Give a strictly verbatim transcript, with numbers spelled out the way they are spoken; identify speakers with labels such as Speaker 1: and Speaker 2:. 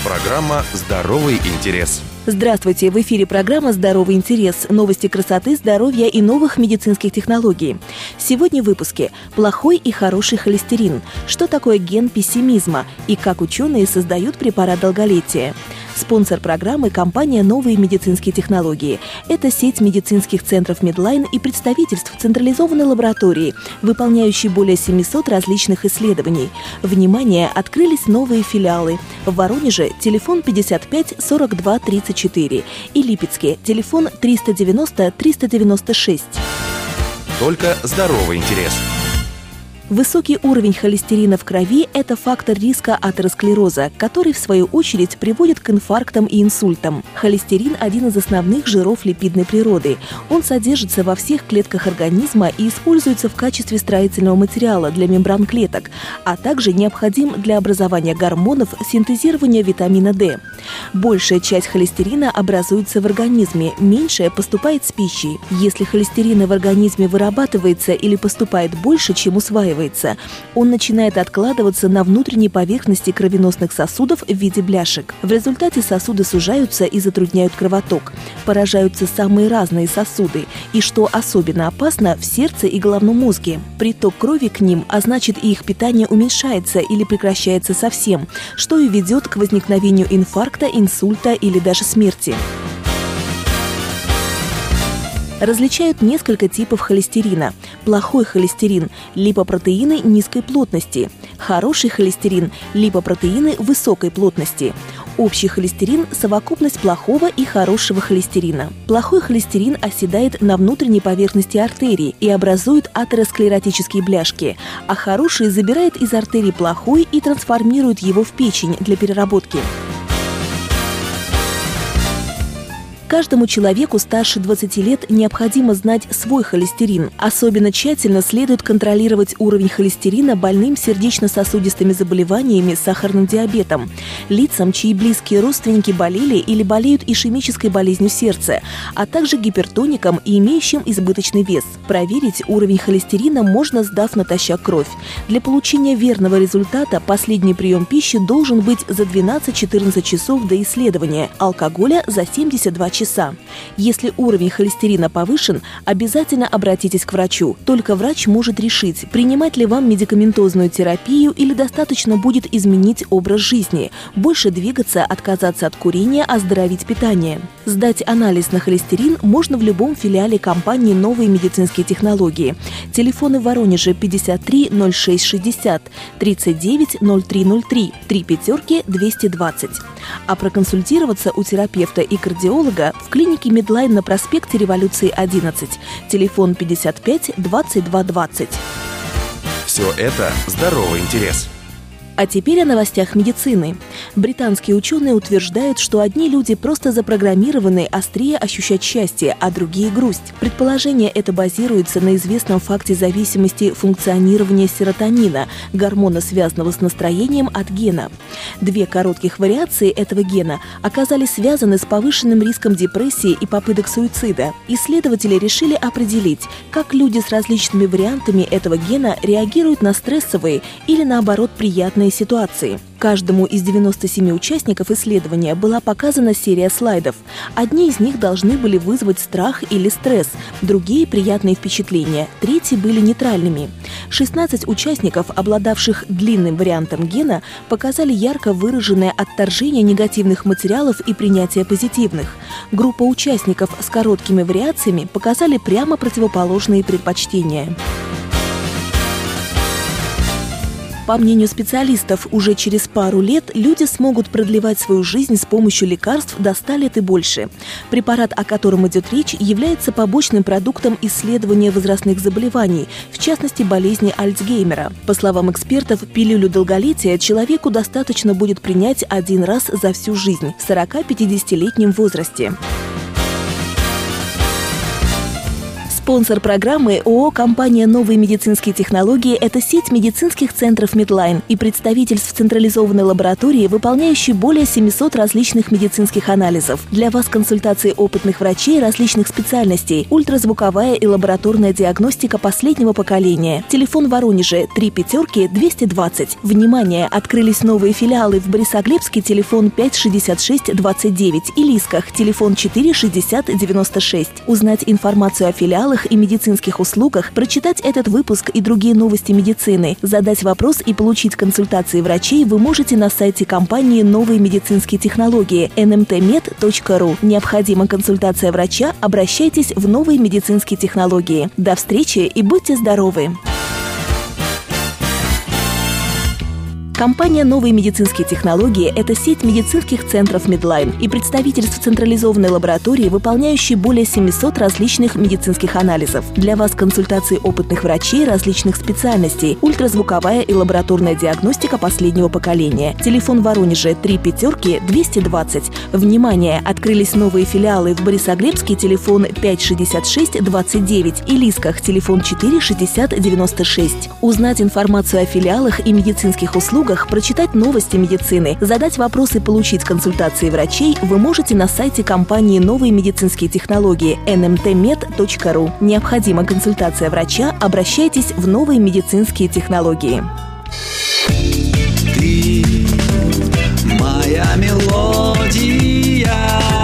Speaker 1: Программа «Здоровый интерес».
Speaker 2: Здравствуйте! В эфире программа «Здоровый интерес». Новости красоты, здоровья и новых медицинских технологий. Сегодня в выпуске «Плохой и хороший холестерин», что такое ген пессимизма и как ученые создают препарат долголетия. Спонсор программы – компания «Новые медицинские технологии». Это сеть медицинских центров Медлайн и представительств централизованной лаборатории, выполняющей более семисот различных исследований. Внимание! Открылись новые филиалы. В Воронеже телефон пятьдесят пять сорок два тридцать четыре и Липецке телефон триста девяносто триста девяносто шесть.
Speaker 1: Только здоровый интерес.
Speaker 2: Высокий уровень холестерина в крови – это фактор риска атеросклероза, который, в свою очередь, приводит к инфарктам и инсультам. Холестерин – один из основных жиров липидной природы. Он содержится во всех клетках организма и используется в качестве строительного материала для мембран клеток, а также необходим для образования гормонов, синтезирования витамина D. Большая часть холестерина образуется в организме, меньшая поступает с пищей. Если холестерина в организме вырабатывается или поступает больше, чем усваивается, он начинает откладываться на внутренней поверхности кровеносных сосудов в виде бляшек. В результате сосуды сужаются и затрудняют кровоток. Поражаются самые разные сосуды. И, что особенно опасно, в сердце и головном мозге. Приток крови к ним, а значит и их питание уменьшается или прекращается совсем, что и ведет к возникновению инфаркта, инсульта или даже смерти. Различают несколько типов холестерина. Плохой холестерин – липопротеины низкой плотности. Хороший холестерин – липопротеины высокой плотности. Общий холестерин – совокупность плохого и хорошего холестерина. Плохой холестерин оседает на внутренней поверхности артерий и образует атеросклеротические бляшки, а хороший забирает из артерий плохой и трансформирует его в печень для переработки. Каждому человеку старше двадцати лет необходимо знать свой холестерин. Особенно тщательно следует контролировать уровень холестерина больным сердечно-сосудистыми заболеваниями, сахарным диабетом, лицам, чьи близкие родственники болели или болеют ишемической болезнью сердца, а также гипертоникам и имеющим избыточный вес. Проверить уровень холестерина можно, сдав натощак кровь. Для получения верного результата последний прием пищи должен быть за двенадцать-четырнадцать часов до исследования, алкоголя за семьдесят два часа. Часа. Если уровень холестерина повышен, обязательно обратитесь к врачу. Только врач может решить, принимать ли вам медикаментозную терапию или достаточно будет изменить образ жизни, больше двигаться, отказаться от курения, оздоровить питание. Сдать анализ на холестерин можно в любом филиале компании «Новые медицинские технологии». Телефоны в Воронеже пятьдесят три ноль шесть шестьдесят, тридцать девять ноль три ноль три, три пятерки двести двадцать. А проконсультироваться у терапевта и кардиолога в клинике Медлайн на проспекте Революции одиннадцать. Телефон пятьдесят пять двадцать два двадцать.
Speaker 1: Все это здоровый интерес.
Speaker 2: А теперь о новостях медицины. Британские ученые утверждают, что одни люди просто запрограммированы острее ощущать счастье, а другие – грусть. Предположение это базируется на известном факте зависимости функционирования серотонина, гормона, связанного с настроением, от гена. Две коротких вариации этого гена оказались связаны с повышенным риском депрессии и попыток суицида. Исследователи решили определить, как люди с различными вариантами этого гена реагируют на стрессовые или, наоборот, приятные ситуации. Каждому из девяноста семи участников исследования была показана серия слайдов. Одни из них должны были вызвать страх или стресс, другие – приятные впечатления, третьи были нейтральными. шестнадцать участников, обладавших длинным вариантом гена, показали ярко выраженное отторжение негативных материалов и принятие позитивных. Группа участников с короткими вариациями показали прямо противоположные предпочтения. По мнению специалистов, уже через пару лет люди смогут продлевать свою жизнь с помощью лекарств до ста лет и больше. Препарат, о котором идет речь, является побочным продуктом исследования возрастных заболеваний, в частности болезни Альцгеймера. По словам экспертов, пилюлю долголетия человеку достаточно будет принять один раз за всю жизнь в сорока-пятидесятилетнем возрасте. Спонсор программы ООО «Компания «Новые медицинские технологии» – это сеть медицинских центров Медлайн и представительств централизованной лаборатории, выполняющей более семисот различных медицинских анализов. Для вас консультации опытных врачей различных специальностей, ультразвуковая и лабораторная диагностика последнего поколения. Телефон в Воронеже три пятерки двести двадцать. Внимание! Открылись новые филиалы в Борисоглебске, телефон пять шестьдесят шесть двадцать девять и Лисках, телефон четыре шестьдесят девяносто шесть. Узнать информацию о филиалах и медицинских услугах, прочитать этот выпуск и другие новости медицины, задать вопрос и получить консультации врачей вы можете на сайте компании «Новые медицинские технологии» эн эм тэ мед точка ру. Необходима консультация врача? Обращайтесь в «Новые медицинские технологии». До встречи и будьте здоровы! Компания «Новые медицинские технологии» – это сеть медицинских центров Медлайн и представительств централизованной лаборатории, выполняющей более семисот различных медицинских анализов. Для вас консультации опытных врачей различных специальностей, ультразвуковая и лабораторная диагностика последнего поколения. Телефон в Воронеже три пятерки двести двадцать. Внимание! Открылись новые филиалы в Борисоглебске, телефон пять шестьдесят шесть двадцать девять и Лисках, телефон четыре шестьдесят девяносто шесть. Узнать информацию о филиалах и медицинских услугах, прочитать новости медицины, задать вопросы и получить консультации врачей вы можете на сайте компании «Новые медицинские технологии» эн эм тэ мед точка ру. Необходима консультация врача? Обращайтесь в «Новые медицинские технологии».
Speaker 3: Ты моя мелодия.